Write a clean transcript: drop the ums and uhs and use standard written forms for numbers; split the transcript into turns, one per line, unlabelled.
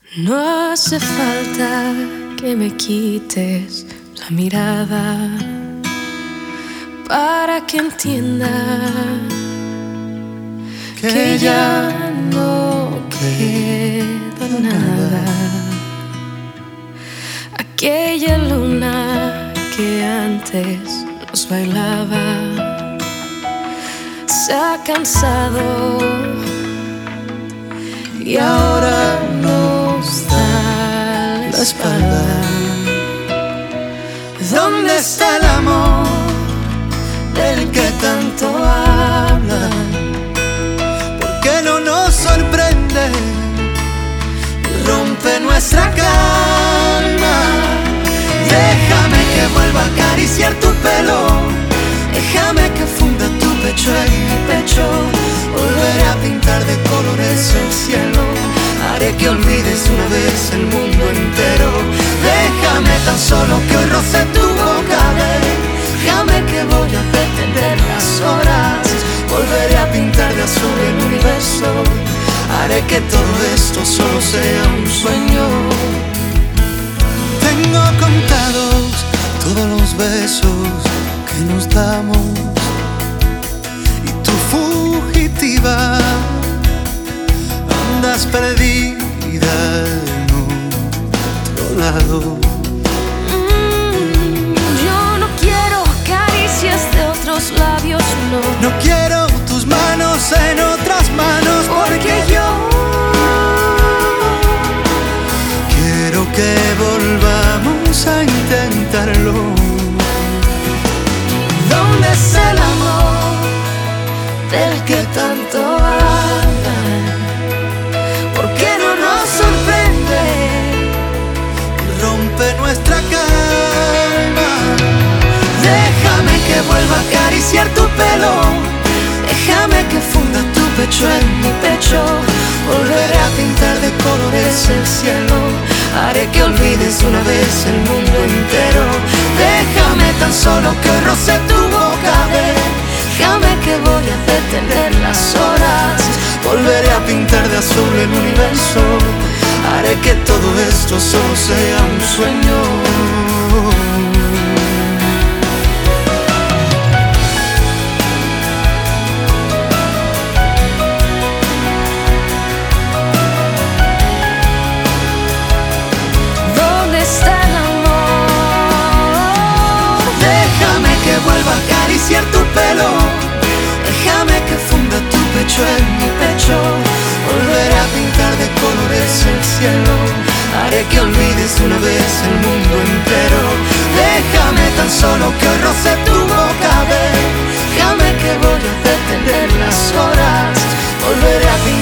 No hace falta que me quites la mirada para que entienda que ya no queda nada. Aquella luna que antes nos bailaba se ha cansado y ahora nos da la espalda.
¿Dónde está el amor del que tanto hablan? ¿Por qué no nos sorprende y rompe nuestra calma? Déjame que vuelva a acariciar tu pelo, déjame que funda tu pecho en mi pecho. Volveré a pintar de colores el cielo, haré que olvides una vez el mundo entero. Déjame tan solo que hoy roce tu boca, déjame que voy a detener las horas. Volveré a pintar de azul el universo, haré que todo esto solo sea un sueño. Tengo contados todos los besos que nos damos, y tú fugitiva andas perdida en otro lado.
Yo no quiero caricias de otros labios, no.
No quiero tus manos en otras manos, porque yo quiero que volvamos a intentarlo. ¿Dónde está el amor del que tanto hablan? ¿Por qué no nos sorprende y rompe nuestra calma? Déjame que vuelva a acariciar tu pelo, déjame que funda tu pecho en mi pecho. Volveré a pintar de colores el cielo, haré que olvides una vez el mundo entero. Déjame tan solo que hoy roce tu boca, déjame que voy a detener las horas. Volveré a pintar de azul el universo, haré que todo esto solo sea un sueño. Acariciar tu pelo, déjame que funda tu pecho en mi pecho. Volveré a pintar de colores el cielo, haré que olvides una vez el mundo entero. Déjame tan solo que hoy roce tu boca, déjame que voy a detener las horas. Volveré a pintar